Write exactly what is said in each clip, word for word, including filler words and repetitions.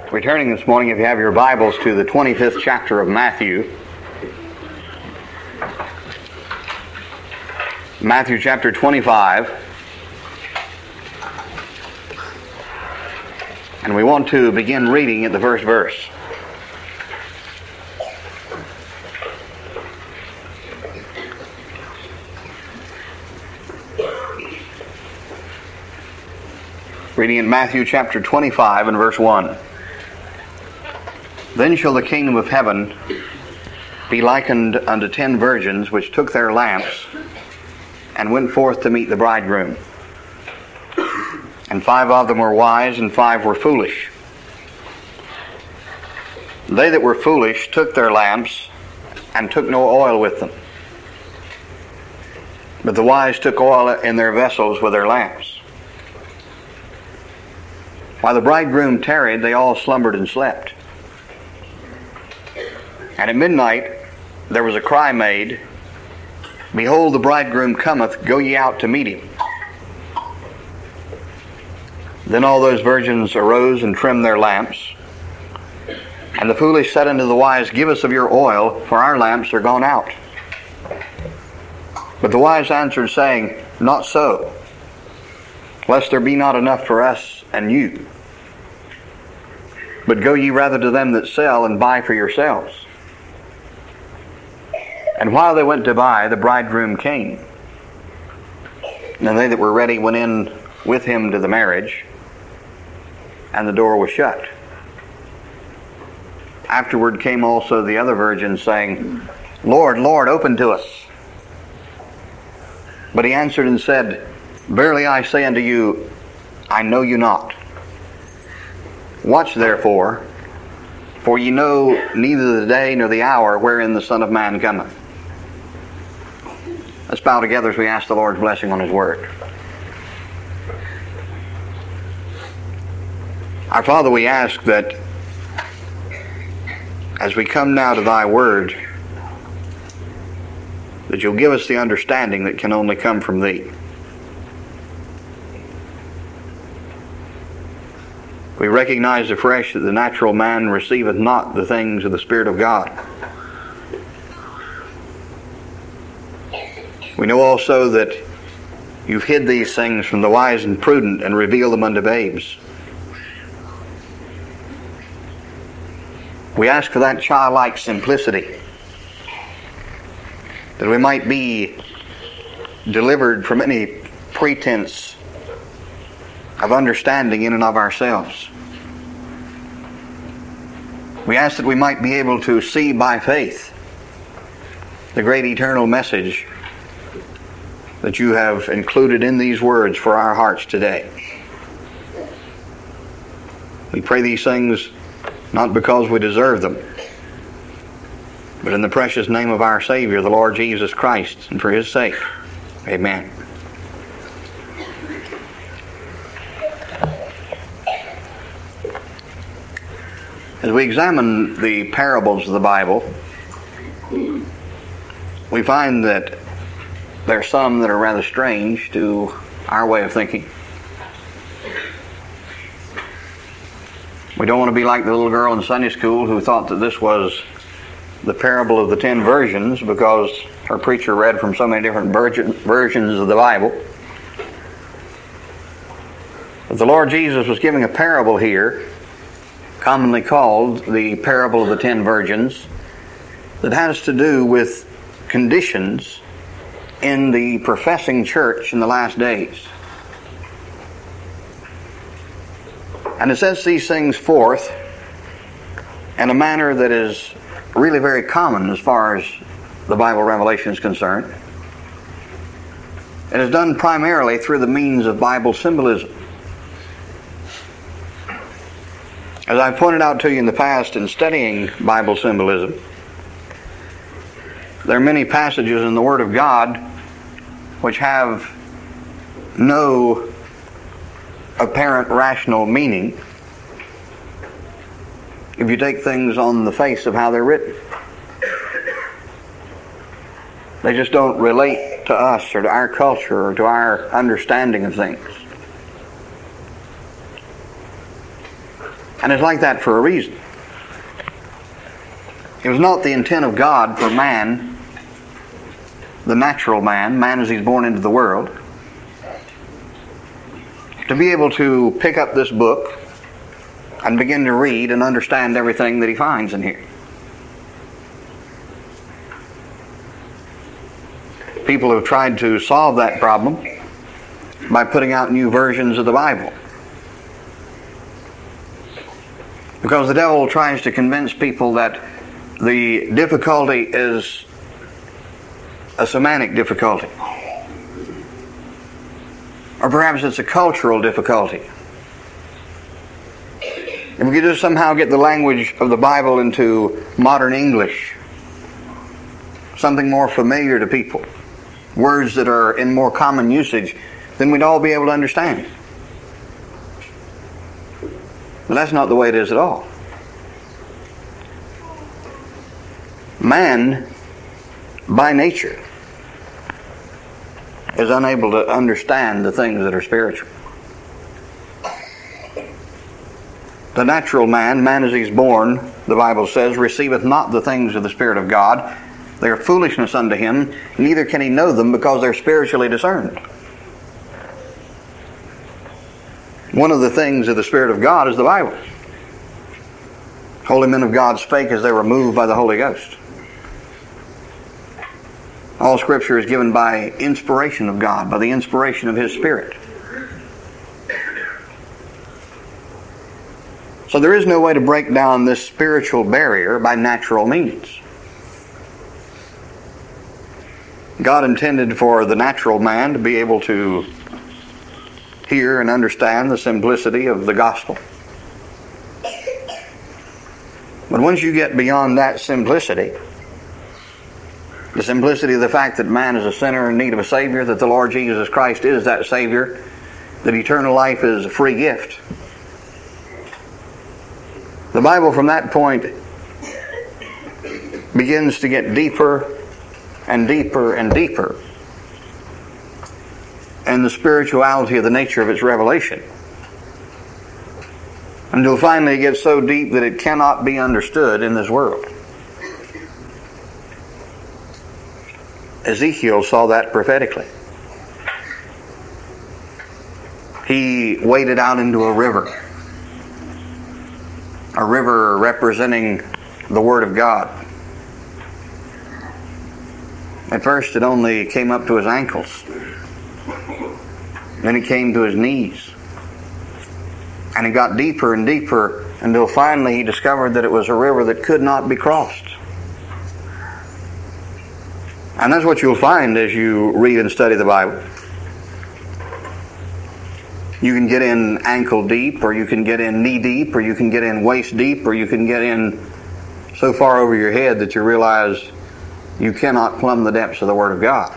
We're turning this morning, if you have your Bibles, to the twenty-fifth chapter of Matthew. Matthew chapter twenty-five. And we want to begin reading at the first verse. Reading in Matthew chapter twenty-five and verse one. Then shall the kingdom of heaven be likened unto ten virgins which took their lamps and went forth to meet the bridegroom. And five of them were wise, and five were foolish. They that were foolish took their lamps, and took no oil with them. But the wise took oil in their vessels with their lamps. While the bridegroom tarried, they all slumbered and slept. And at midnight there was a cry made, Behold, the bridegroom cometh, go ye out to meet him. Then all those virgins arose and trimmed their lamps. And the foolish said unto the wise, Give us of your oil, for our lamps are gone out. But the wise answered, saying, Not so, lest there be not enough for us and you. But go ye rather to them that sell, and buy for yourselves. And while they went to buy, the bridegroom came. And they that were ready went in with him to the marriage, and the door was shut. Afterward came also the other virgins, saying, Lord, Lord, open to us. But he answered and said, Verily I say unto you, I know you not. Watch therefore, for ye know neither the day nor the hour wherein the Son of Man cometh. Let's bow together as we ask the Lord's blessing on His Word. Our Father, we ask that as we come now to Thy Word, that You'll give us the understanding that can only come from Thee. We recognize afresh that the natural man receiveth not the things of the Spirit of God. We know also that You've hid these things from the wise and prudent and revealed them unto babes. We ask for that childlike simplicity, that we might be delivered from any pretense of understanding in and of ourselves. We ask that we might be able to see by faith the great eternal message that You have included in these words for our hearts today. We pray these things not because we deserve them, but in the precious name of our Savior, the Lord Jesus Christ, and for His sake. Amen. As we examine the parables of the Bible, we find that there are some that are rather strange to our way of thinking. We don't want to be like the little girl in Sunday school who thought that this was the parable of the ten virgins because her preacher read from so many different virgin, versions of the Bible. But the Lord Jesus was giving a parable here, commonly called the parable of the ten virgins, that has to do with conditions in the professing church in the last days. And it sets these things forth in a manner that is really very common as far as the Bible revelation is concerned. It is done primarily through the means of Bible symbolism. As I've pointed out to you in the past in studying Bible symbolism, there are many passages in the Word of God which have no apparent rational meaning if you take things on the face of how they're written. They just don't relate to us or to our culture or to our understanding of things. And it's like that for a reason. It was not the intent of God for man, the natural man, man as he's born into the world, to be able to pick up this book and begin to read and understand everything that he finds in here. People have tried to solve that problem by putting out new versions of the Bible. Because the devil tries to convince people that the difficulty is a semantic difficulty. Or perhaps it's a cultural difficulty. If we could just somehow get the language of the Bible into modern English, something more familiar to people, words that are in more common usage, then we'd all be able to understand. But that's not the way it is at all. Man, by nature, is unable to understand the things that are spiritual. The natural man, man as he's born, the Bible says, receiveth not the things of the Spirit of God. They are foolishness unto him, neither can he know them because they're spiritually discerned. One of the things of the Spirit of God is the Bible. Holy men of God spake as they were moved by the Holy Ghost. All Scripture is given by inspiration of God, by the inspiration of His Spirit. So there is no way to break down this spiritual barrier by natural means. God intended for the natural man to be able to hear and understand the simplicity of the gospel. But once you get beyond that simplicity, the simplicity of the fact that man is a sinner in need of a Savior, that the Lord Jesus Christ is that Savior, that eternal life is a free gift. The Bible from that point begins to get deeper and deeper and deeper in the spirituality of the nature of its revelation, until finally it gets so deep that it cannot be understood in this world. Ezekiel saw that prophetically. He waded out into a river. A river representing the Word of God. At first it only came up to his ankles. Then it came to his knees. And it got deeper and deeper until finally he discovered that it was a river that could not be crossed. And that's what you'll find as you read and study the Bible. You can get in ankle deep, or you can get in knee deep, or you can get in waist deep, or you can get in so far over your head that you realize you cannot plumb the depths of the Word of God.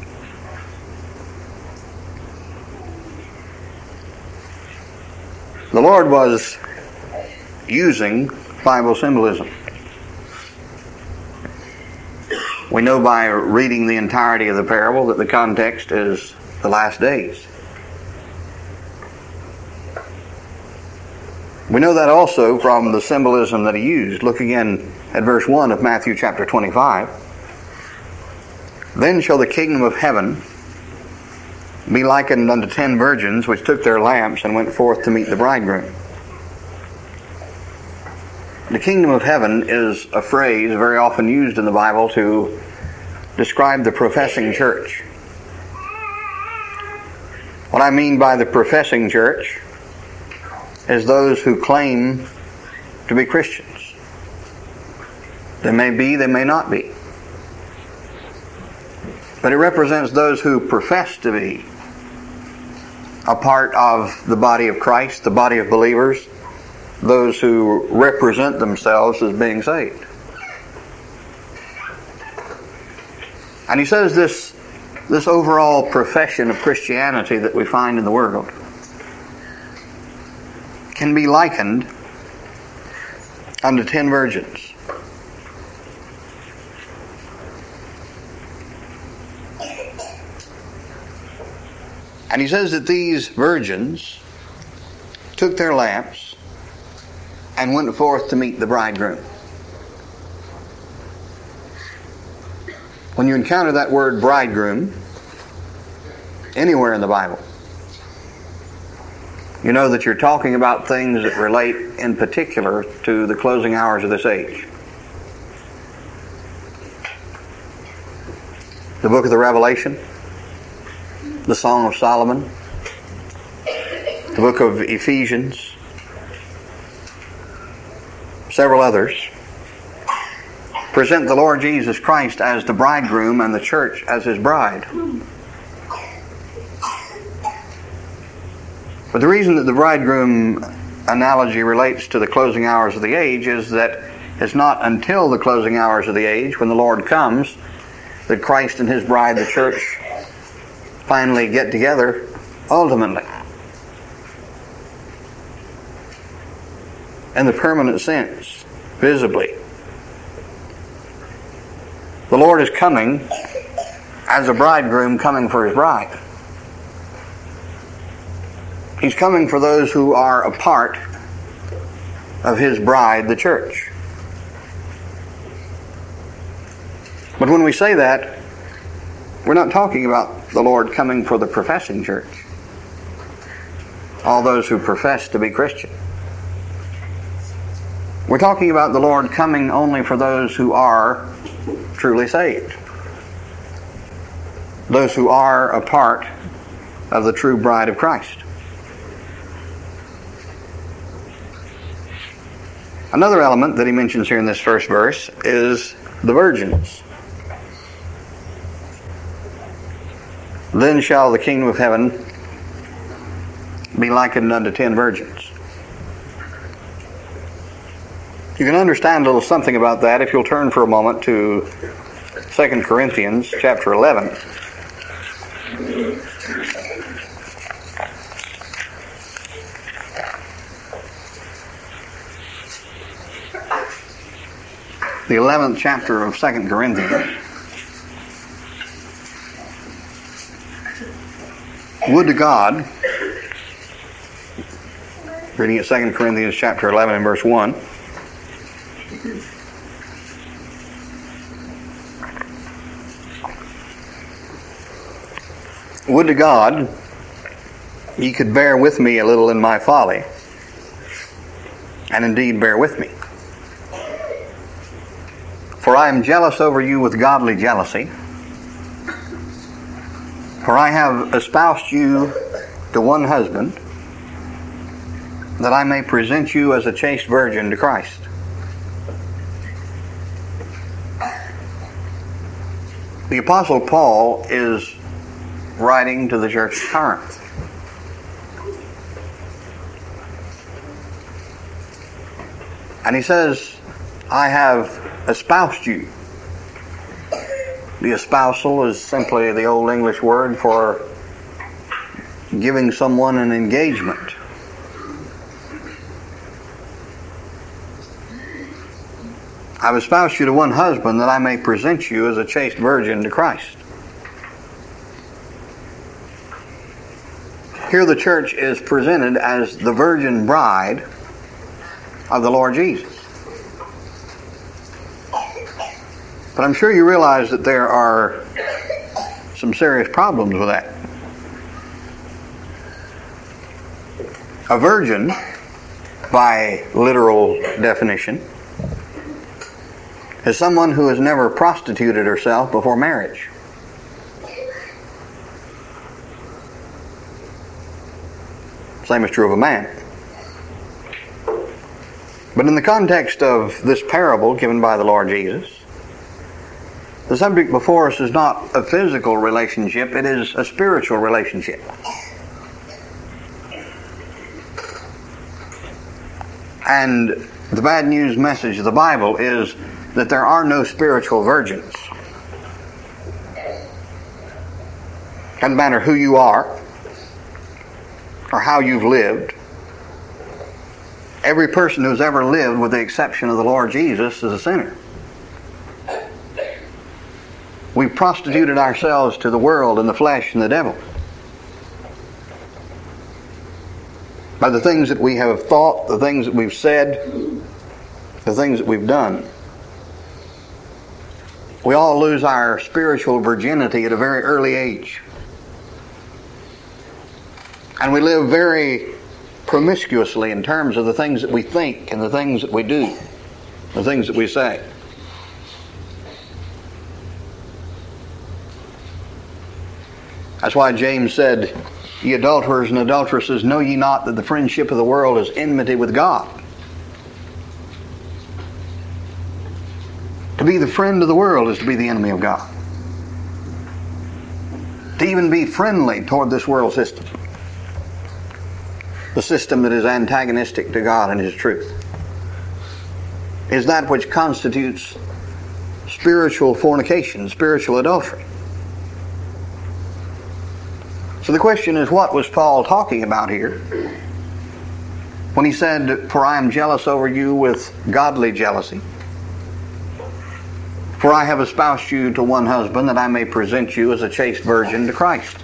The Lord was using Bible symbolism. We know by reading the entirety of the parable that the context is the last days. We know that also from the symbolism that he used. Look again at verse one of Matthew chapter twenty-five. Then shall the kingdom of heaven be likened unto ten virgins which took their lamps and went forth to meet the bridegroom. The kingdom of heaven is a phrase very often used in the Bible to describe the professing church. What I mean by the professing church is those who claim to be Christians. They may be, they may not be. But it represents those who profess to be a part of the body of Christ, the body of believers, those who represent themselves as being saved. And he says this, this overall profession of Christianity that we find in the world can be likened unto ten virgins. And he says that these virgins took their lamps and went forth to meet the bridegroom. When you encounter that word bridegroom anywhere in the Bible, you know that you're talking about things that relate in particular to the closing hours of this age. The book of the Revelation, the Song of Solomon, the book of Ephesians, several others, present the Lord Jesus Christ as the bridegroom and the church as his bride. But the reason that the bridegroom analogy relates to the closing hours of the age is that it's not until the closing hours of the age, when the Lord comes, that Christ and his bride, the church, finally get together ultimately, in the permanent sense, visibly. The Lord is coming as a bridegroom coming for his bride. He's coming for those who are a part of his bride, the church. But when we say that, we're not talking about the Lord coming for the professing church, all those who profess to be Christian. We're talking about the Lord coming only for those who are truly saved, those who are a part of the true bride of Christ. Another element that he mentions here in this first verse is the virgins. Then shall the kingdom of heaven be likened unto ten virgins. You can understand a little something about that if you'll turn for a moment to Second Corinthians chapter eleven. The eleventh chapter of Second Corinthians. Would to God, reading at Second Corinthians chapter eleven and verse one, would to God ye could bear with me a little in my folly, and indeed bear with me. For I am jealous over you with godly jealousy, for I have espoused you to one husband, that I may present you as a chaste virgin to Christ. The Apostle Paul is writing to the church of Corinth. And he says, I have espoused you. The espousal is simply the old English word for giving someone an engagement. I've espoused you to one husband that I may present you as a chaste virgin to Christ. Here the church is presented as the virgin bride of the Lord Jesus. But I'm sure you realize that there are some serious problems with that. A virgin, by literal definition, is someone who has never prostituted herself before marriage. Same is true of a man. But in the context of this parable given by the Lord Jesus, the subject before us is not a physical relationship, it is a spiritual relationship. And the bad news message of the Bible is that there are no spiritual virgins. Doesn't matter who you are or how you've lived. Every person who's ever lived, with the exception of the Lord Jesus, is a sinner. We prostituted ourselves to the world and the flesh and the devil. by the things that we have thought, the things that we've said, the things that we've done. We all lose our spiritual virginity at a very early age. And we live very promiscuously in terms of the things that we think and the things that we do, the things that we say. That's why James said, "Ye adulterers and adulteresses, know ye not that the friendship of the world is enmity with God?" To be the friend of the world is to be the enemy of God. To even be friendly toward this world system, the system that is antagonistic to God and His truth, is that which constitutes spiritual fornication, spiritual adultery. So the question is, what was Paul talking about here when he said, "For I am jealous over you with godly jealousy? For I have espoused you to one husband, that I may present you as a chaste virgin to Christ"?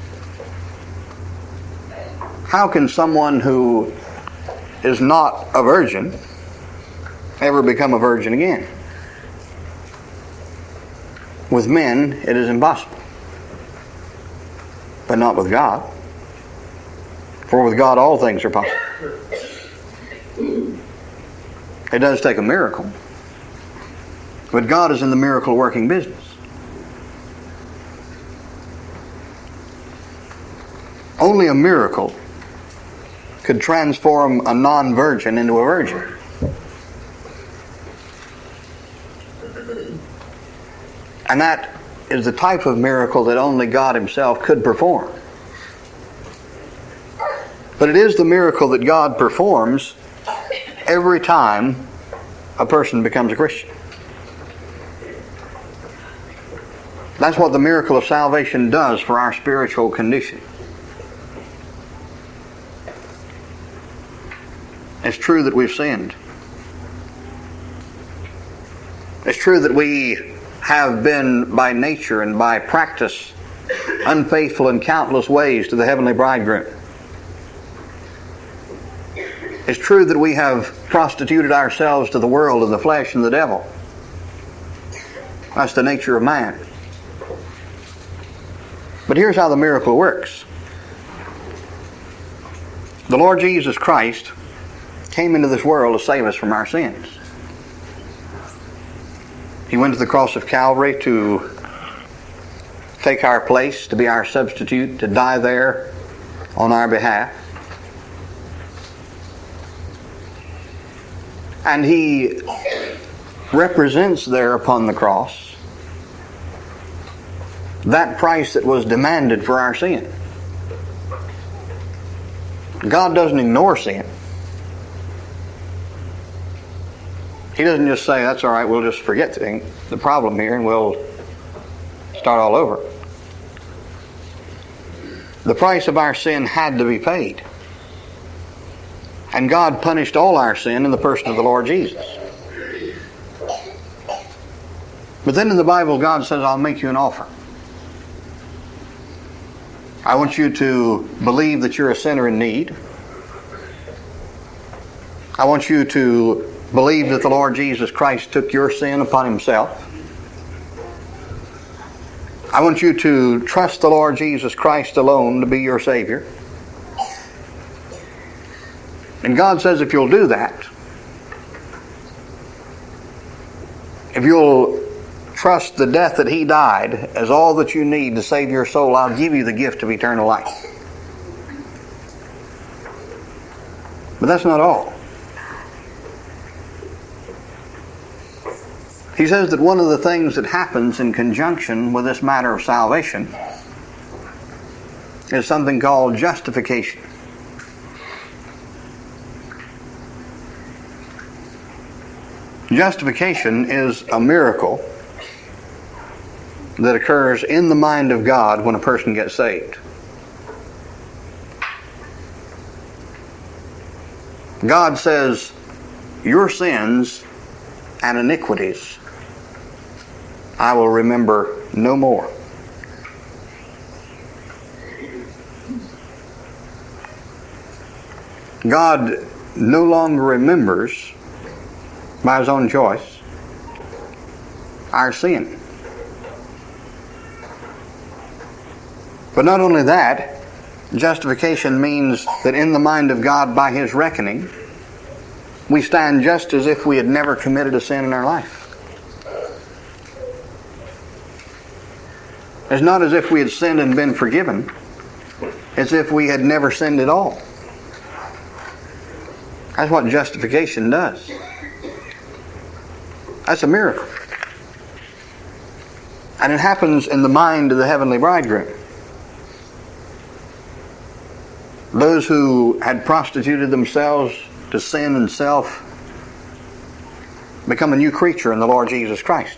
How can someone who is not a virgin ever become a virgin again? With men, it is impossible. But not with God. For with God, all things are possible. It does take a miracle. But God is in the miracle working business. Only a miracle could transform a non-virgin into a virgin. And that is the type of miracle that only God Himself could perform. But it is the miracle that God performs every time a person becomes a Christian. That's what the miracle of salvation does for our spiritual condition. It's true that we've sinned. It's true that we have been by nature and by practice unfaithful in countless ways to the heavenly bridegroom. It's true that we have prostituted ourselves to the world and the flesh and the devil. That's the nature of man. But here's how the miracle works. The Lord Jesus Christ came into this world to save us from our sins. He went to the cross of Calvary to take our place, to be our substitute, to die there on our behalf. And He represents there upon the cross that price that was demanded for our sin. God doesn't ignore sin. He doesn't just say, "That's all right, we'll just forget the, the problem here and we'll start all over." The price of our sin had to be paid. And God punished all our sin in the person of the Lord Jesus. But then in the Bible, God says, "I'll make you an offer. I want you to believe that you're a sinner in need. I want you to believe that the Lord Jesus Christ took your sin upon Himself. I want you to trust the Lord Jesus Christ alone to be your Savior." And God says, if you'll do that, if you'll trust the death that He died as all that you need to save your soul, I'll give you the gift of eternal life. But that's not all. He says that one of the things that happens in conjunction with this matter of salvation is something called justification. Justification is a miracle that occurs in the mind of God when a person gets saved. God says, "Your sins and iniquities I will remember no more." God no longer remembers, by His own choice, our sin. But not only that, justification means that in the mind of God, by His reckoning, we stand just as if we had never committed a sin in our life. It's not as if we had sinned and been forgiven. It's as if we had never sinned at all. That's what justification does. That's a miracle. And it happens in the mind of the heavenly bridegroom. Those who had prostituted themselves to sin and self become a new creature in the Lord Jesus Christ.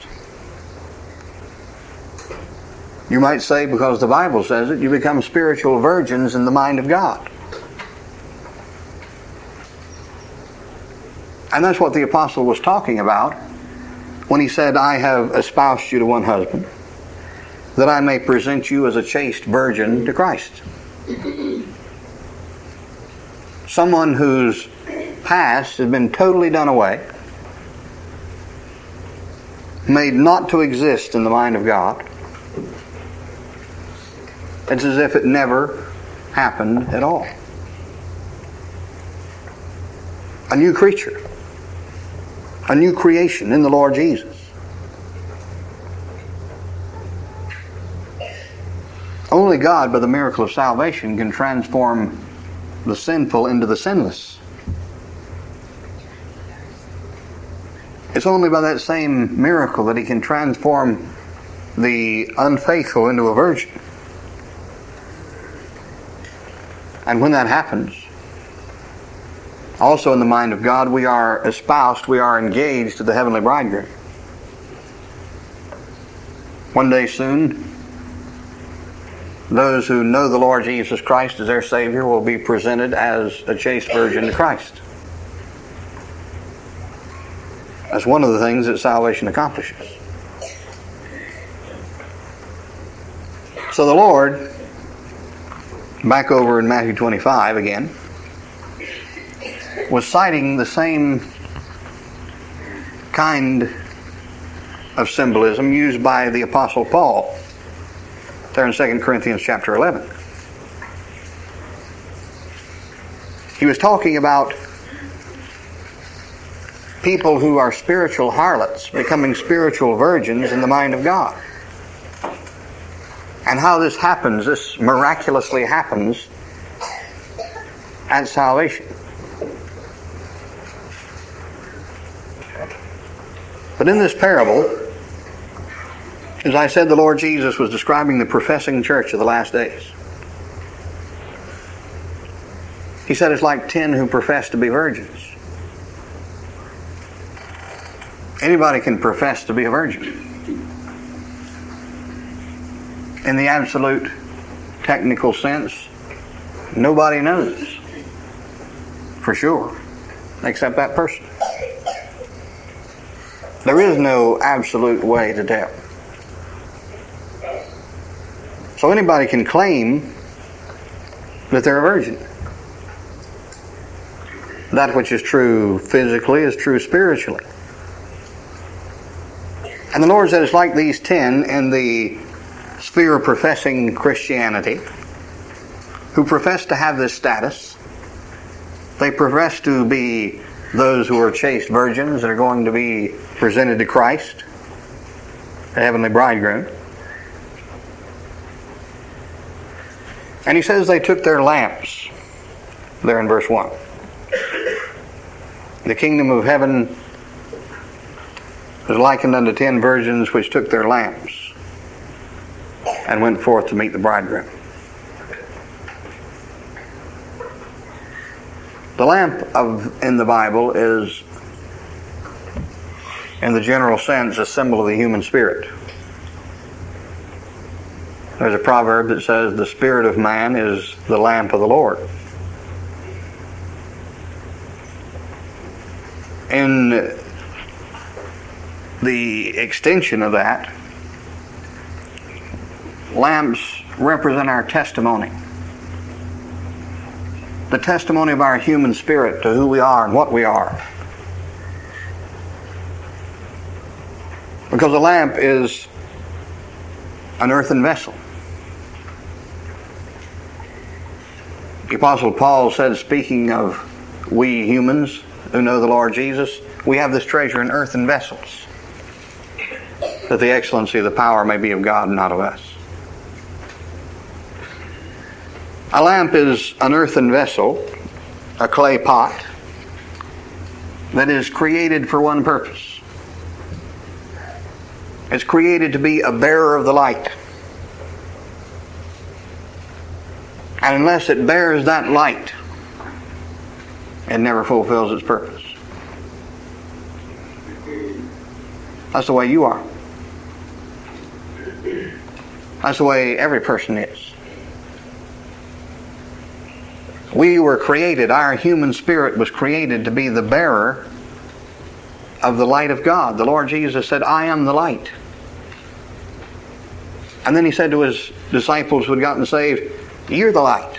You might say, because the Bible says it, you become spiritual virgins in the mind of God. And that's what the apostle was talking about when he said, I have espoused you to one husband, that I may present you as a chaste virgin to Christ. Someone whose past has been totally done away, made not to exist in the mind of God. It's as if it never happened at all. A new creature. A new creation in the Lord Jesus. Only God, by the miracle of salvation, can transform the sinful into the sinless. It's only by that same miracle that He can transform the unfaithful into a virgin. And when that happens, also in the mind of God, we are espoused, we are engaged to the heavenly bridegroom. One day soon, those who know the Lord Jesus Christ as their Savior will be presented as a chaste virgin to Christ. That's one of the things that salvation accomplishes. So the Lord, back over in Matthew twenty-five again, was citing the same kind of symbolism used by the Apostle Paul there in Second Corinthians chapter eleven. He was talking about people who are spiritual harlots becoming spiritual virgins in the mind of God. And how this happens, this miraculously happens at salvation. But in this parable, as I said, the Lord Jesus was describing the professing church of the last days. He said it's like ten who profess to be virgins. Anybody can profess to be a virgin. In the absolute technical sense, nobody knows for sure except that person. There is no absolute way to tell. So anybody can claim that they're a virgin. That which is true physically is true spiritually. And the Lord said it's like these ten in the sphere of professing Christianity who profess to have this status. They profess to be those who are chaste virgins that are going to be presented to Christ, the heavenly bridegroom. And he says they took their lamps, there in verse one. The kingdom of heaven is likened unto ten virgins which took their lamps and went forth to meet the bridegroom. The lamp of in the Bible is, in the general sense, a symbol of the human spirit. There's a proverb that says, the spirit of man is the lamp of the Lord. In the extension of that, lamps represent our testimony. the testimony of our human spirit to who we are and what we are. Because a lamp is an earthen vessel. The Apostle Paul said, speaking of we humans who know the Lord Jesus, we have this treasure in earthen vessels, that the excellency of the power may be of God and not of us. A lamp is an earthen vessel, a clay pot, that is created for one purpose. It's created to be a bearer of the light. And unless it bears that light, it never fulfills its purpose. That's the way you are. That's the way every person is. We were created, our human spirit was created to be the bearer of the light of God. The Lord Jesus said, I am the light. And then he said to his disciples who had gotten saved, you're the light.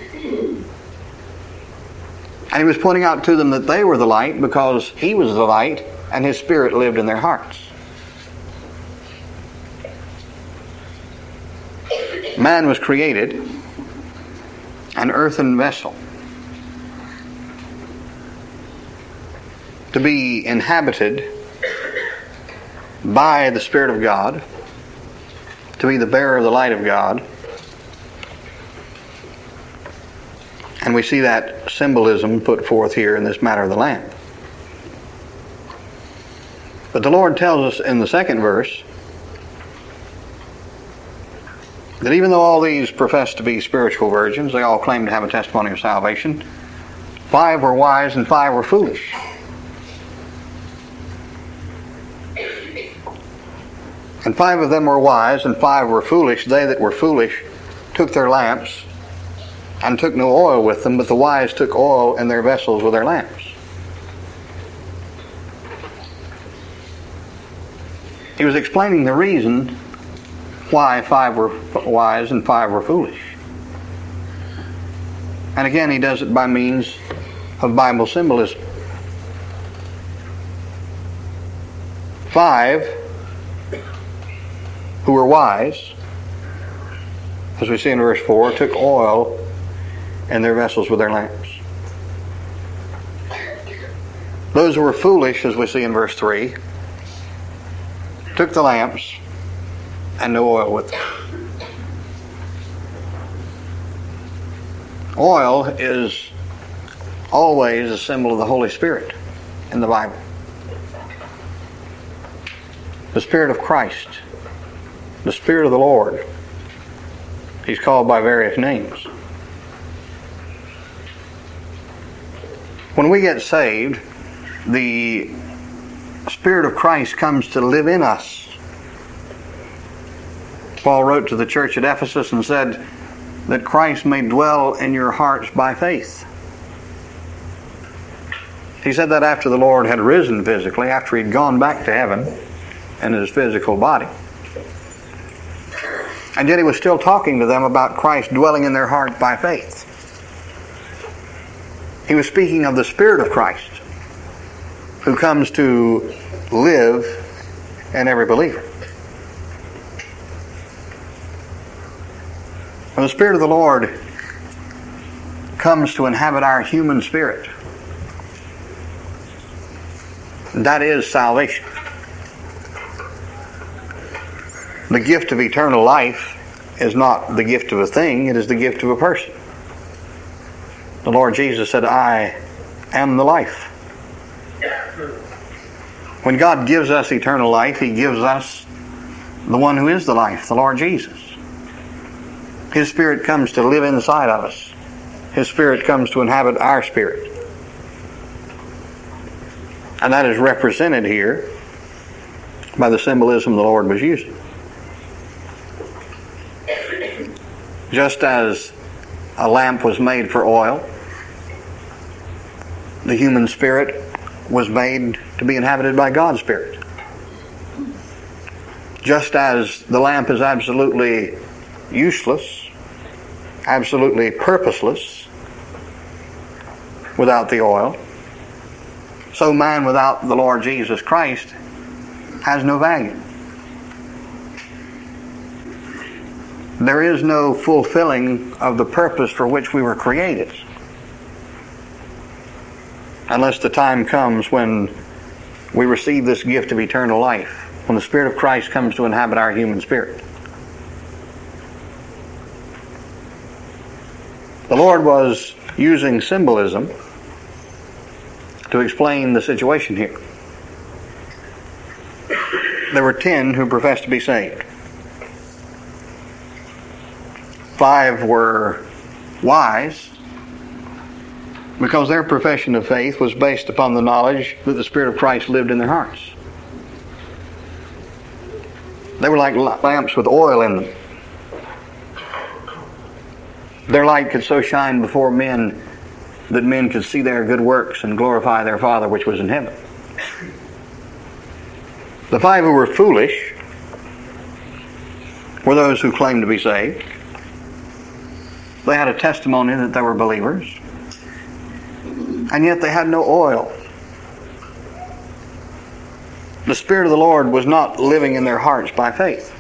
And he was pointing out to them that they were the light because he was the light and his spirit lived in their hearts. Man was created an earthen vessel to be inhabited by the Spirit of God, to be the bearer of the light of God. And we see that symbolism put forth here in this matter of the lamp. But the Lord tells us in the second verse that even though all these profess to be spiritual virgins, they all claim to have a testimony of salvation, five were wise and five were foolish. And five of them were wise and five were foolish. They that were foolish took their lamps and took no oil with them, but the wise took oil in their vessels with their lamps. He was explaining the reason why five were wise and five were foolish. And again, he does it by means of Bible symbolism. Five who were wise, as we see in verse four, took oil in their vessels with their lamps. Those who were foolish, as we see in verse three, took the lamps and no oil with them. Oil is always a symbol of the Holy Spirit in the Bible. The Spirit of Christ, the Spirit of the Lord. He's called by various names. When we get saved, the Spirit of Christ comes to live in us. Paul wrote to the church at Ephesus and said that Christ may dwell in your hearts by faith. He said that after the Lord had risen physically, after he'd gone back to heaven in his physical body. And yet he was still talking to them about Christ dwelling in their heart by faith. He was speaking of the Spirit of Christ who comes to live in every believer. When the Spirit of the Lord comes to inhabit our human spirit, that is salvation. The gift of eternal life is not the gift of a thing, it is the gift of a person. The Lord Jesus said, I am the life. When God gives us eternal life, He gives us the one who is the life, the Lord Jesus. His Spirit comes to live inside of us. His Spirit comes to inhabit our spirit. And that is represented here by the symbolism the Lord was using. Just as a lamp was made for oil, the human spirit was made to be inhabited by God's Spirit. Just as the lamp is absolutely useless, absolutely purposeless, without the oil, so man without the Lord Jesus Christ has no value. There is no fulfilling of the purpose for which we were created, unless the time comes when we receive this gift of eternal life, when the Spirit of Christ comes to inhabit our human spirit. The Lord was using symbolism to explain the situation here. There were ten who professed to be saved. Five were wise, because their profession of faith was based upon the knowledge that the Spirit of Christ lived in their hearts. They were like lamps with oil in them. Their light could so shine before men that men could see their good works and glorify their Father which was in heaven. The five who were foolish were those who claimed to be saved. They had a testimony that they were believers, and yet they had no oil. The Spirit of the Lord was not living in their hearts by faith.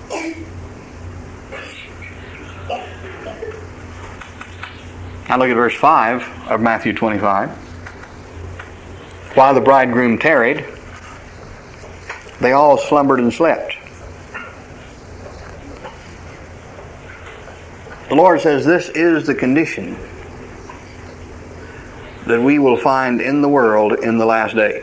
Now look at verse five of Matthew twenty-five. While the bridegroom tarried, they all slumbered and slept. The Lord says this is the condition that we will find in the world in the last days.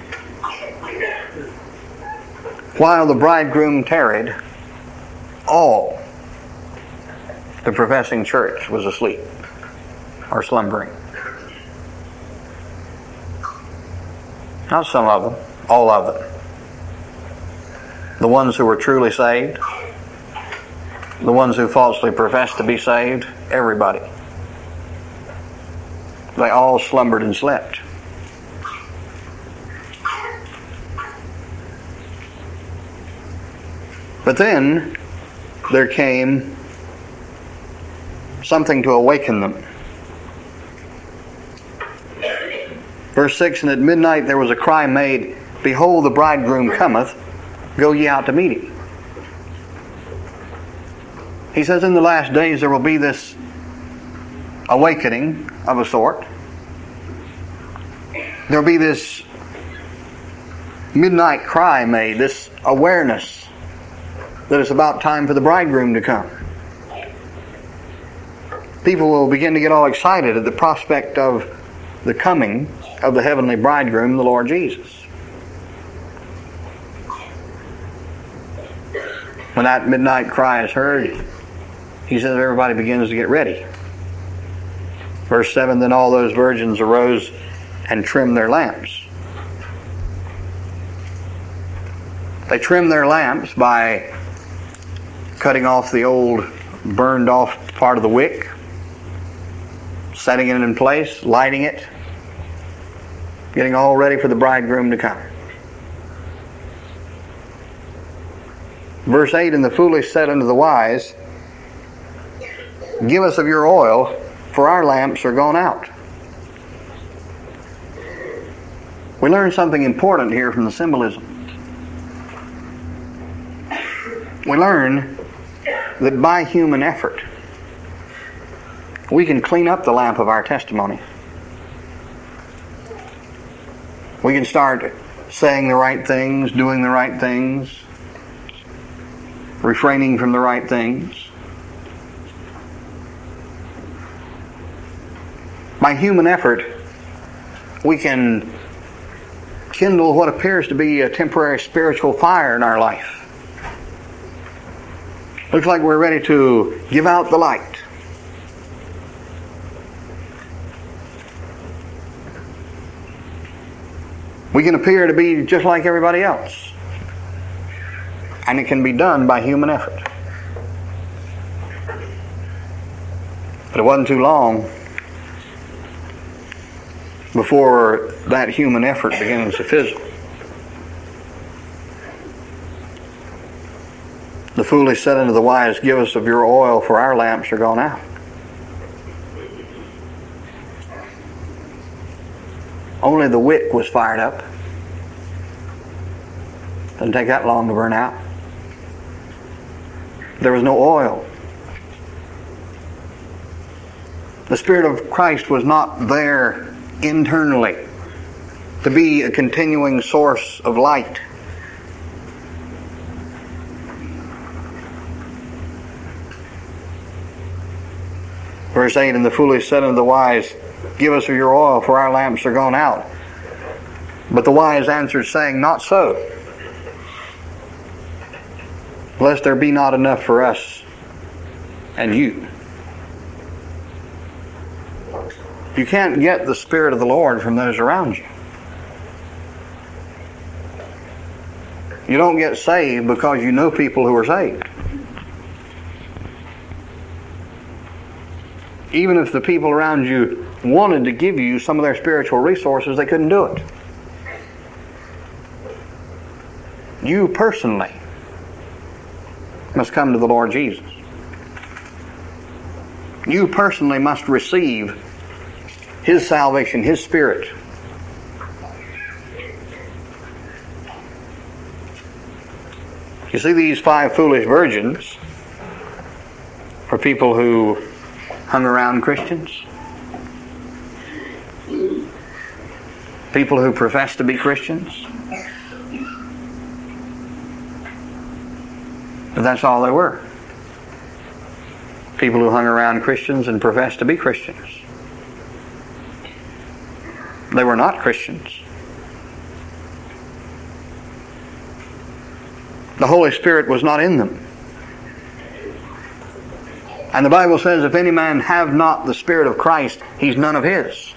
While the bridegroom tarried, all the professing church was asleep or slumbering. Not some of them, all of them. The ones who were truly saved, the ones who falsely professed to be saved, everybody. They all slumbered and slept. But then there came something to awaken them. Verse six, and at midnight there was a cry made, Behold, the bridegroom cometh, go ye out to meet him. He says in the last days there will be this awakening of a sort. There will be this midnight cry made, this awareness that it's about time for the bridegroom to come. People will begin to get all excited at the prospect of the coming of the heavenly bridegroom, the Lord Jesus. When that midnight cry is heard, he says everybody begins to get ready. Verse seven, then all those virgins arose and trimmed their lamps. They trimmed their lamps by cutting off the old burned off part of the wick, setting it in place, lighting it, getting all ready for the bridegroom to come. Verse eight, and the foolish said unto the wise, Give us of your oil, for our lamps are gone out. We learn something important here from the symbolism. We learn that by human effort, we can clean up the lamp of our testimony. We can start saying the right things, doing the right things, refraining from the right things. By human effort, we can kindle what appears to be a temporary spiritual fire in our life. Looks like we're ready to give out the light. We can appear to be just like everybody else. And it can be done by human effort. But it wasn't too long before that human effort begins to fizzle. The foolish said unto the wise, Give us of your oil, for our lamps are gone out. Only the wick was fired up. Doesn't take that long to burn out. There was no oil. The Spirit of Christ was not there internally to be a continuing source of light. Verse eight, and the foolish said unto the wise, give us of your oil, for our lamps are gone out. But the wise answered, saying, not so, lest there be not enough for us and you. You can't get the Spirit of the Lord from those around you. You don't get saved because you know people who are saved. Even if the people around you wanted to give you some of their spiritual resources, they couldn't do it. You personally must come to the Lord Jesus. You personally must receive His salvation, His Spirit. You see, these five foolish virgins are people who hung around Christians, people who profess to be Christians, but that's all they were. People who hung around Christians and professed to be Christians. They were not Christians. The Holy Spirit was not in them. And the Bible says, if any man have not the Spirit of Christ, he's none of His.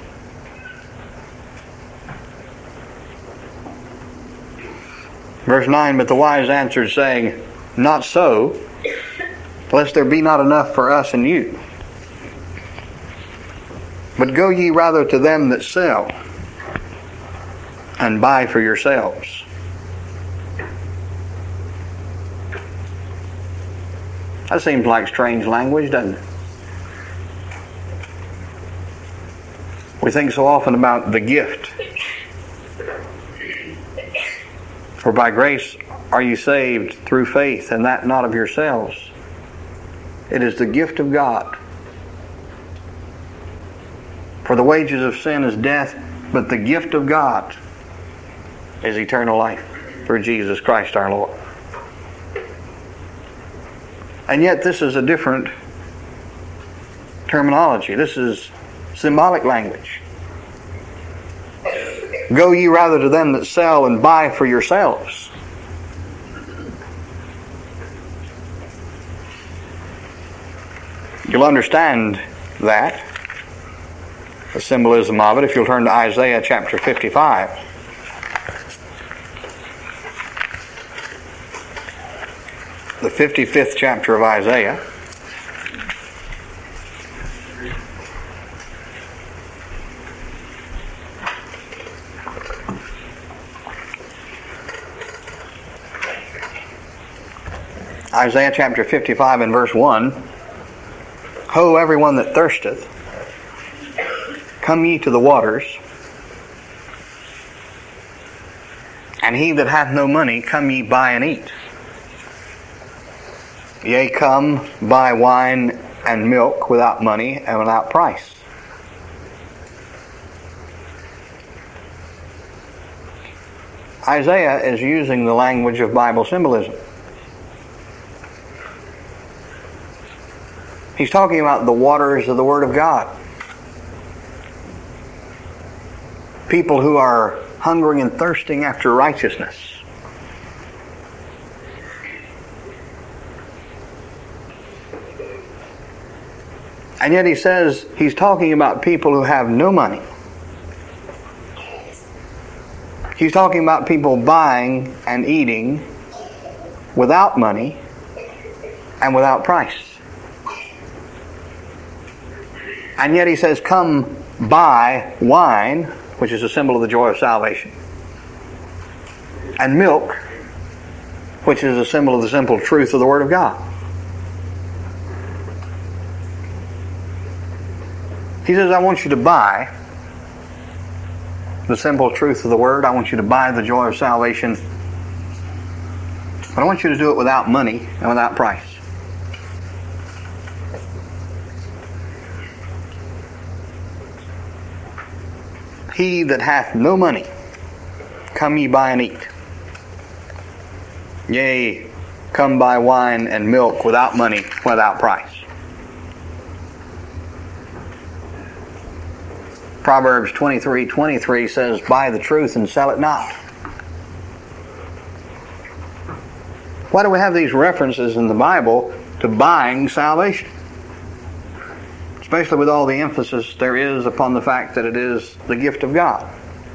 Verse nine, but the wise answered, saying, not so, lest there be not enough for us and you. But go ye rather to them that sell, and buy for yourselves. That seems like strange language, doesn't it? We think so often about the gift. For by grace are you saved through faith, and that not of yourselves. It is the gift of God. For the wages of sin is death, but the gift of God is eternal life through Jesus Christ our Lord. And yet this is a different terminology. This is symbolic language. Go ye rather to them that sell and buy for yourselves. You'll understand that, the symbolism of it, if you'll turn to Isaiah chapter fifty-five. The fifty-fifth chapter of Isaiah. Isaiah chapter fifty-five and verse one. Ho, everyone that thirsteth, come ye to the waters, and he that hath no money, come ye buy and eat. Yea, come, buy wine and milk without money and without price. Isaiah is using the language of Bible symbolism. He's talking about the waters of the Word of God. People who are hungering and thirsting after righteousness. And yet he says he's talking about people who have no money. He's talking about people buying and eating without money and without price. And yet he says, come buy wine, which is a symbol of the joy of salvation, and milk, which is a symbol of the simple truth of the Word of God. He says, I want you to buy the simple truth of the Word. I want you to buy the joy of salvation. But I want you to do it without money and without price. He that hath no money, come ye buy and eat. Yea, come buy wine and milk without money, without price. Proverbs twenty-three twenty-three says, buy the truth and sell it not. Why do we have these references in the Bible to buying salvation? Especially with all the emphasis there is upon the fact that it is the gift of God.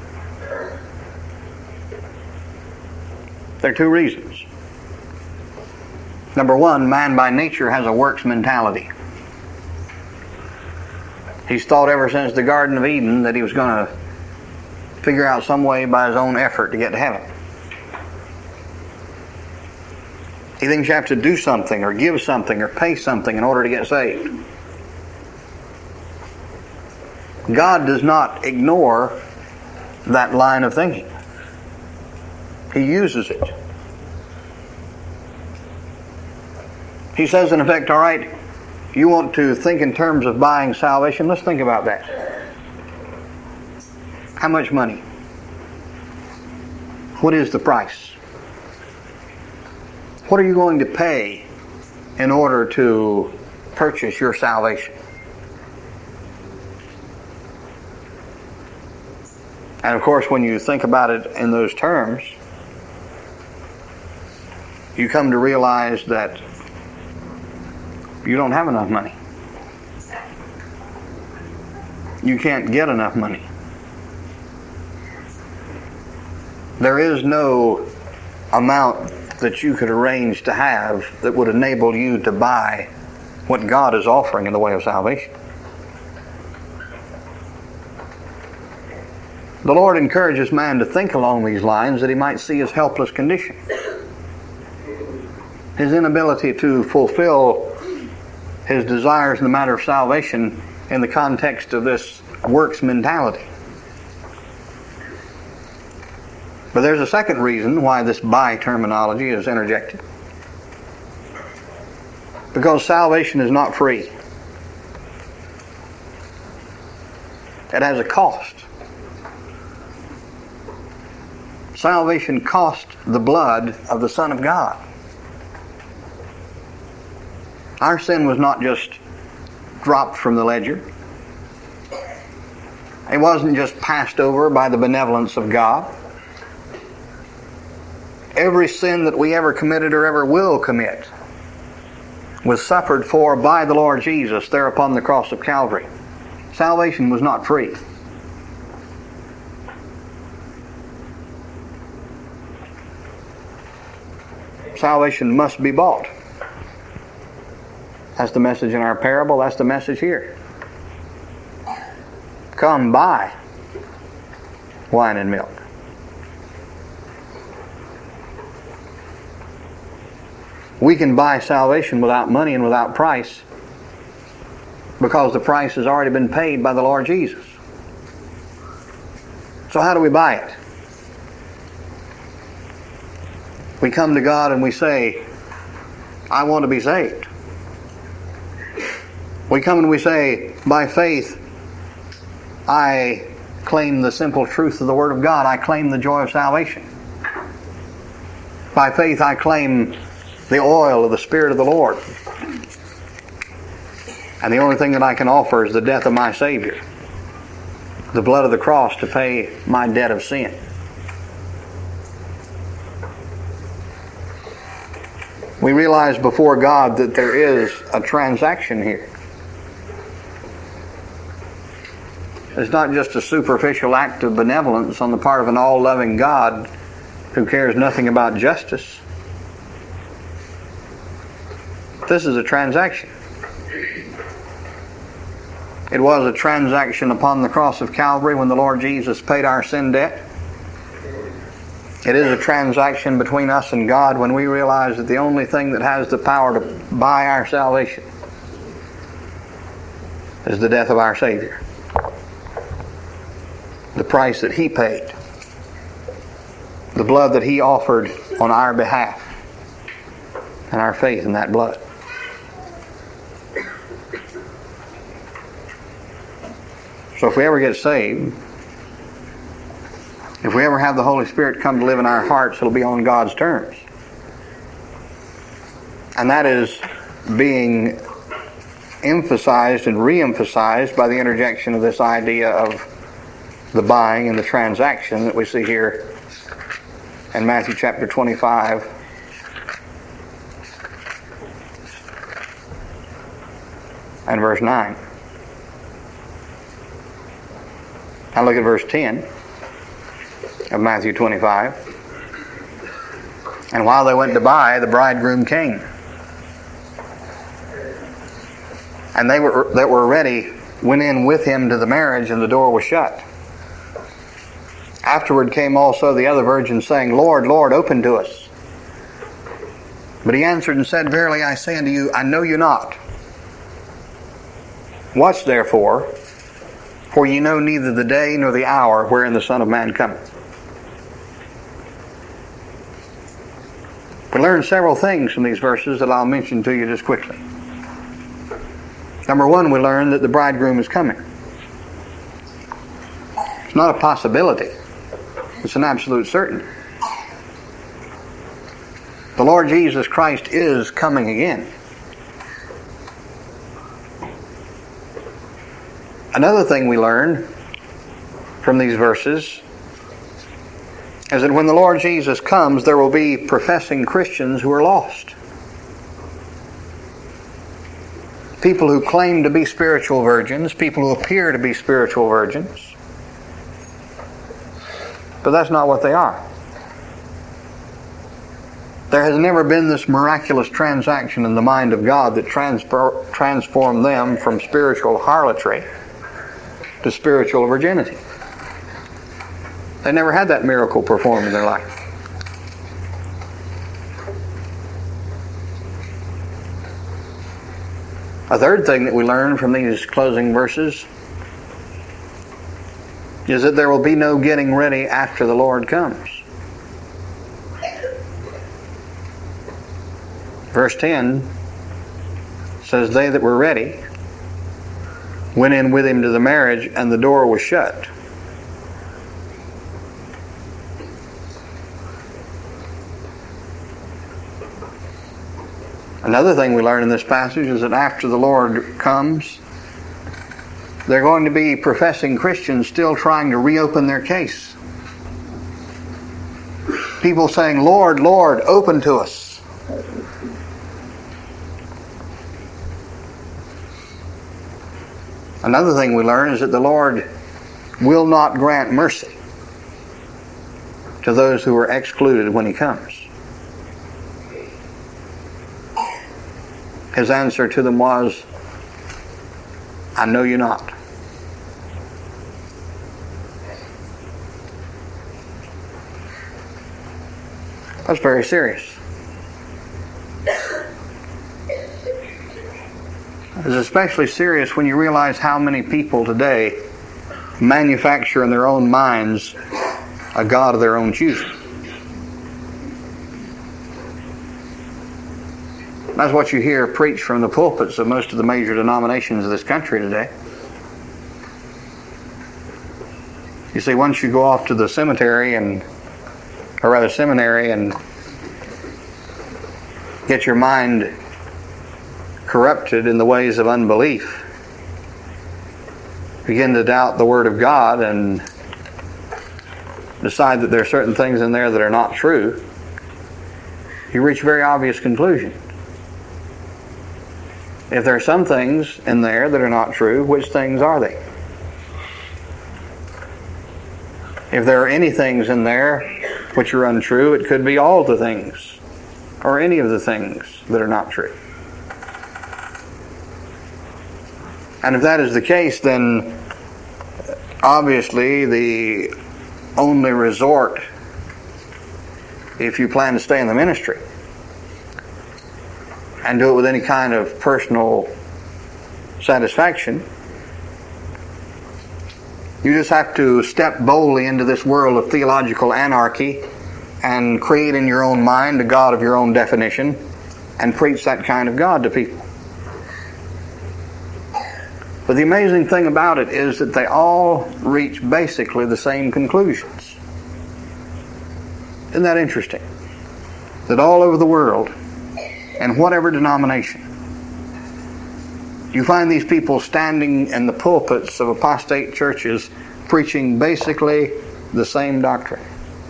There are two reasons. Number one, man by nature has a works mentality. He's thought ever since the Garden of Eden that he was going to figure out some way by his own effort to get to heaven. He thinks you have to do something or give something or pay something in order to get saved. God does not ignore that line of thinking. He uses it. He says in effect, all right, you want to think in terms of buying salvation? Let's think about that. How much money? What is the price? What are you going to pay in order to purchase your salvation? And of course, when you think about it in those terms, you come to realize that you don't have enough money. You can't get enough money. There is no amount that you could arrange to have that would enable you to buy what God is offering in the way of salvation. The Lord encourages man to think along these lines that he might see his helpless condition. His inability to fulfill his desires in the matter of salvation in the context of this works mentality. But there's a second reason why this buy terminology is interjected. Because salvation is not free. It has a cost. Salvation cost the blood of the Son of God. Our sin was not just dropped from the ledger. It wasn't just passed over by the benevolence of God. Every sin that we ever committed or ever will commit was suffered for by the Lord Jesus there upon the cross of Calvary. Salvation was not free. Salvation must be bought. That's the message in our parable. That's the message here. Come buy wine and milk. We can buy salvation without money and without price because the price has already been paid by the Lord Jesus. So how do we buy it? We come to God and we say, I want to be saved. We come and we say, by faith, I claim the simple truth of the Word of God. I claim the joy of salvation. By faith, I claim the oil of the Spirit of the Lord. And the only thing that I can offer is the death of my Savior, the blood of the cross to pay my debt of sin. We realize before God that there is a transaction here. It's not just a superficial act of benevolence on the part of an all-loving God who cares nothing about justice. This is a transaction. It was a transaction upon the cross of Calvary when the Lord Jesus paid our sin debt. It is a transaction between us and God when we realize that the only thing that has the power to buy our salvation is the death of our Savior. The price that He paid, the blood that He offered on our behalf, and our faith in that blood. So if we ever get saved, if we ever have the Holy Spirit come to live in our hearts, it'll be on God's terms. And that is being emphasized and re-emphasized by the interjection of this idea of the buying and the transaction that we see here in Matthew chapter twenty-five. And verse nine. Now look at verse ten of Matthew twenty-five. And while they went to buy, the bridegroom came. And they were that were ready went in with him to the marriage, and the door was shut. Afterward came also the other virgins, saying, Lord, Lord, open to us. But he answered and said, Verily I say unto you, I know you not. Watch therefore, for ye know neither the day nor the hour wherein the Son of Man cometh. We learn several things from these verses that I'll mention to you just quickly. Number one, we learn that the bridegroom is coming. It's not a possibility. It's an absolute certainty. The Lord Jesus Christ is coming again. Another thing we learn from these verses is that when the Lord Jesus comes, there will be professing Christians who are lost. People who claim to be spiritual virgins, people who appear to be spiritual virgins, but that's not what they are. There has never been this miraculous transaction in the mind of God that transfer, transformed them from spiritual harlotry to spiritual virginity. They never had that miracle performed in their life. A third thing that we learn from these closing verses is that there will be no getting ready after the Lord comes. Verse ten says, They that were ready went in with him to the marriage, and the door was shut. Another thing we learn in this passage is that after the Lord comes, there are going to be professing Christians still trying to reopen their case. People saying, Lord, Lord, open to us. Another thing we learn is that the Lord will not grant mercy to those who are excluded when He comes. His answer to them was, I know you not. That's very serious. It's especially serious when you realize how many people today manufacture in their own minds a God of their own choosing. That's what you hear preached from the pulpits of most of the major denominations of this country today. You see, once you go off to the cemetery and, or rather seminary, and get your mind corrupted in the ways of unbelief, begin to doubt the Word of God and decide that there are certain things in there that are not true, you reach a very obvious conclusion. If there are some things in there that are not true, which things are they? If there are any things in there which are untrue, it could be all the things, or any of the things that are not true. And if that is the case, then obviously the only resort, if you plan to stay in the ministry and do it with any kind of personal satisfaction, You just have to step boldly into this world of theological anarchy and create in your own mind a God of your own definition and preach that kind of God to people. But the amazing thing about it is that they all reach basically the same conclusions. Isn't that interesting? That all over the world, in whatever denomination, you find these people standing in the pulpits of apostate churches preaching basically the same doctrine.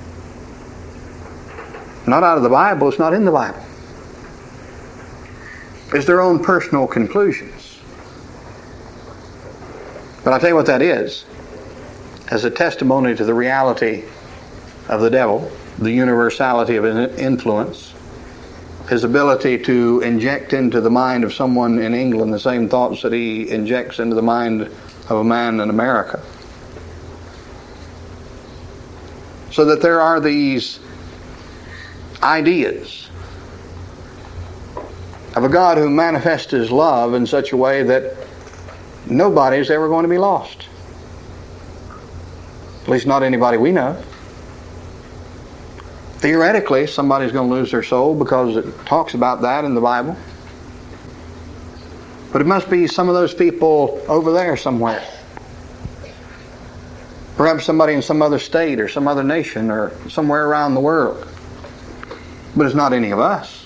Not out of the Bible, it's not in the Bible. It's their own personal conclusions. But I'll tell you what that is. As a testimony to the reality of the devil, the universality of his influence, his ability to inject into the mind of someone in England the same thoughts that he injects into the mind of a man in America. So that there are these ideas of a God who manifests His love in such a way that nobody's ever going to be lost. At least not anybody we know. Theoretically, somebody's going to lose their soul because it talks about that in the Bible. But it must be some of those people over there somewhere. Perhaps somebody in some other state or some other nation or somewhere around the world. But it's not any of us.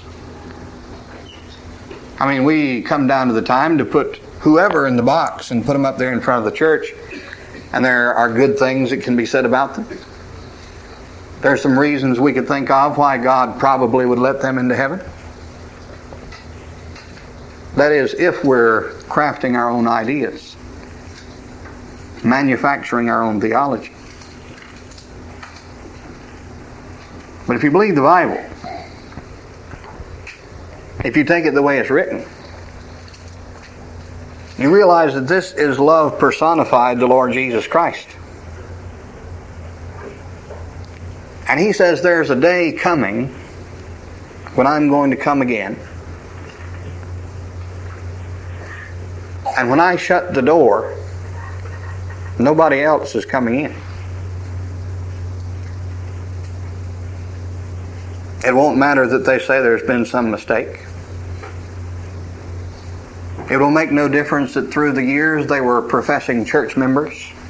I mean, we come down to the time to put whoever in the box and put them up there in front of the church, and there are good things that can be said about them. There are some reasons we could think of why God probably would let them into heaven. That is, if we're crafting our own ideas, manufacturing our own theology. But if you believe the Bible, if you take it the way it's written, you realize that this is love personified, the Lord Jesus Christ. And He says there's a day coming when I'm going to come again. And when I shut the door, nobody else is coming in. It won't matter that they say there's been some mistake. It will make no difference that through the years they were professing church members.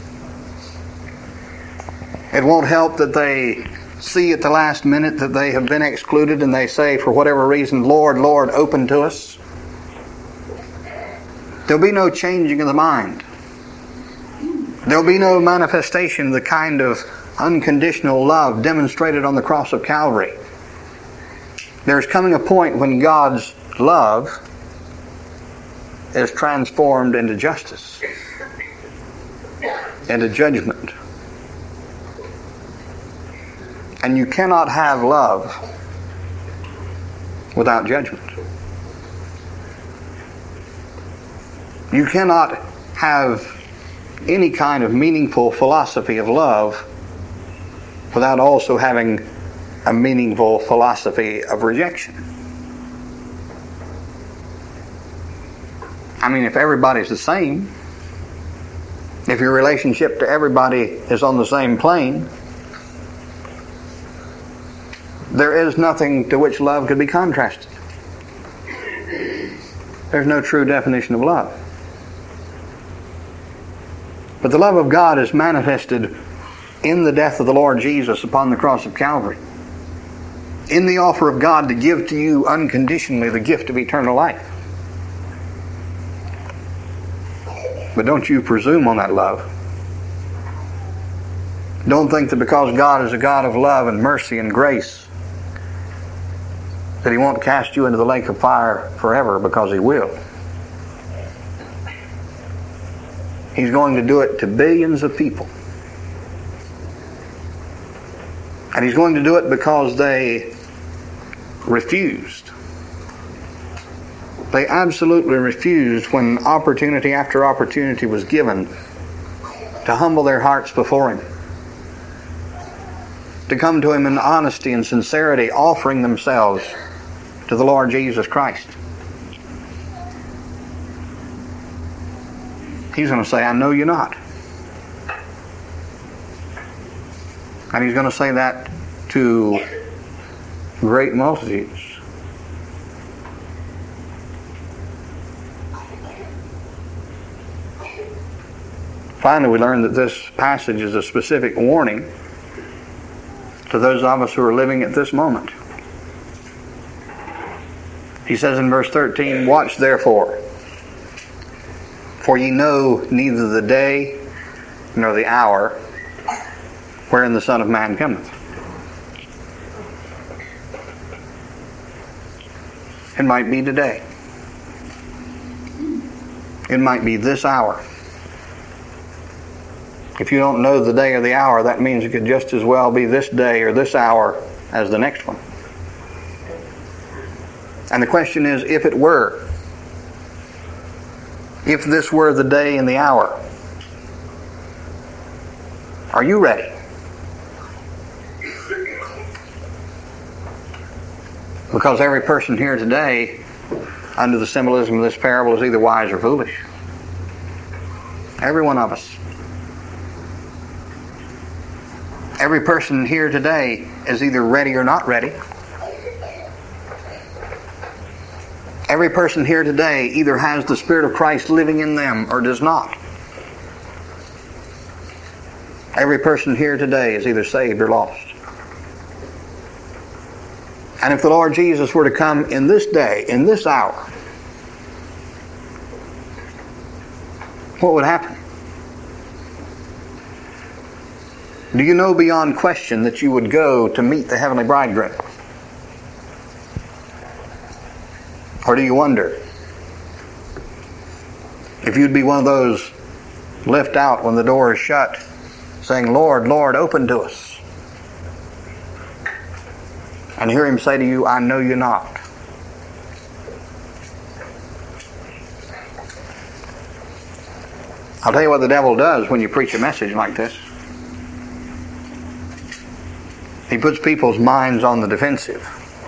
It won't help that they see at the last minute that they have been excluded and they say for whatever reason, Lord, Lord, open to us. There'll be no changing of the mind. There'll be no manifestation of the kind of unconditional love demonstrated on the cross of Calvary. There's coming a point when God's love is transformed into justice, into judgment. And you cannot have love without judgment. You cannot have any kind of meaningful philosophy of love without also having a meaningful philosophy of rejection. I mean, if everybody's the same, if your relationship to everybody is on the same plane, there is nothing to which love could be contrasted. There's no true definition of love. But the love of God is manifested in the death of the Lord Jesus upon the cross of Calvary. In the offer of God to give to you unconditionally the gift of eternal life. But don't you presume on that love. Don't think that because God is a God of love and mercy and grace that He won't cast you into the lake of fire forever, because He will. He's going to do it to billions of people. And He's going to do it because they refused. They absolutely refused when opportunity after opportunity was given to humble their hearts before Him, to come to Him in honesty and sincerity, offering themselves to the Lord Jesus Christ. He's going to say, I know you not. And he's going to say that to great multitudes. Finally, we learn that this passage is a specific warning to those of us who are living at this moment. He says in verse thirteen, "Watch therefore, for ye know neither the day nor the hour wherein the Son of Man cometh." It might be today. It might be this hour. If you don't know the day or the hour, that means it could just as well be this day or this hour as the next one. And the question is, if it were, if this were the day and the hour, are you ready? Because every person here today, under the symbolism of this parable, is either wise or foolish. Every one of us. Every person here today is either ready or not ready. Every person here today either has the Spirit of Christ living in them or does not. Every person here today is either saved or lost. And if the Lord Jesus were to come in this day, in this hour, what would happen? Do you know beyond question that you would go to meet the heavenly bridegroom? Or do you wonder if you'd be one of those left out when the door is shut, saying, "Lord, Lord, open to us," and hear Him say to you, "I know you not"? I'll tell you what the devil does when you preach a message like this. He puts people's minds on the defensive.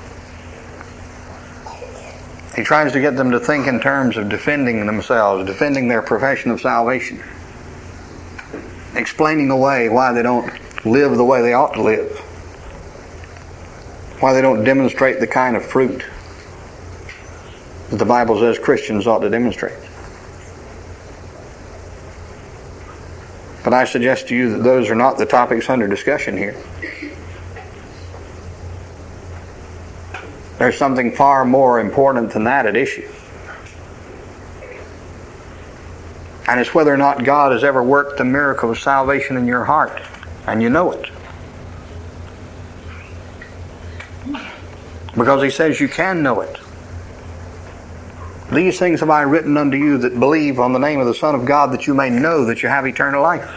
He tries to get them to think in terms of defending themselves, defending their profession of salvation, explaining away why they don't live the way they ought to live, why they don't demonstrate the kind of fruit that the Bible says Christians ought to demonstrate. But I suggest to you that those are not the topics under discussion here. There's something far more important than that at issue. And it's whether or not God has ever worked the miracle of salvation in your heart. And you know it. Because He says you can know it. "These things have I written unto you that believe on the name of the Son of God, that you may know that you have eternal life."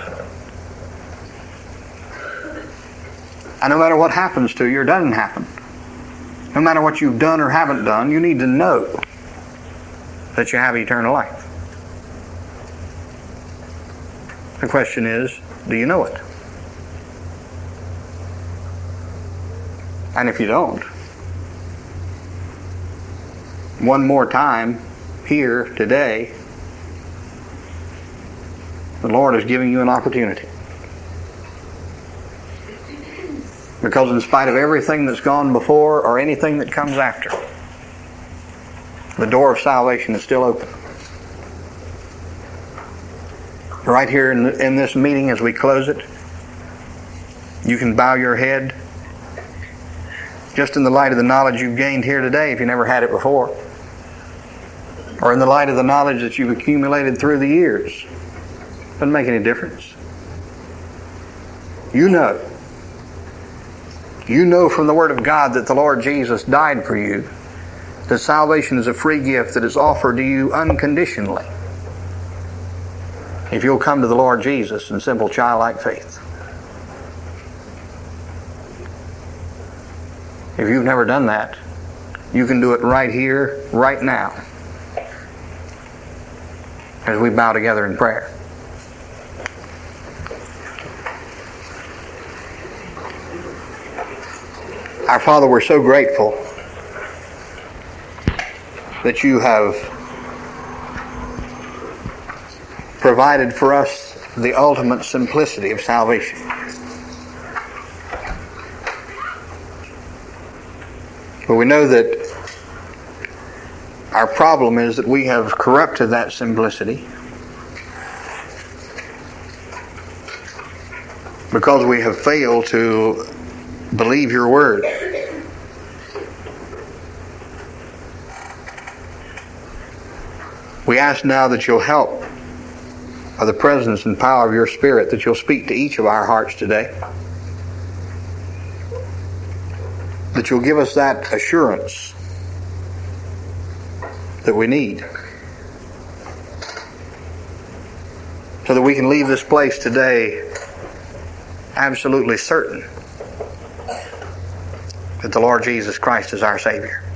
And no matter what happens to you or doesn't happen, no matter what you've done or haven't done, you need to know that you have eternal life. The question is, do you know it? And if you don't, one more time, here, today, the Lord is giving you an opportunity. Because in spite of everything that's gone before or anything that comes after, the door of salvation is still open. Right here in, the, in this meeting as we close it, you can bow your head just in the light of the knowledge you've gained here today if you never had it before. Or in the light of the knowledge that you've accumulated through the years. Doesn't make any difference. You know. You know from the Word of God that the Lord Jesus died for you, that salvation is a free gift that is offered to you unconditionally if you'll come to the Lord Jesus in simple childlike faith. If you've never done that, you can do it right here, right now, as we bow together in prayer. Our Father, we're so grateful that you have provided for us the ultimate simplicity of salvation. But we know that our problem is that we have corrupted that simplicity because we have failed to believe your word. We ask now that you'll help by the presence and power of your Spirit, that you'll speak to each of our hearts today. That you'll give us that assurance that we need, so that we can leave this place today absolutely certain that the Lord Jesus Christ is our Savior.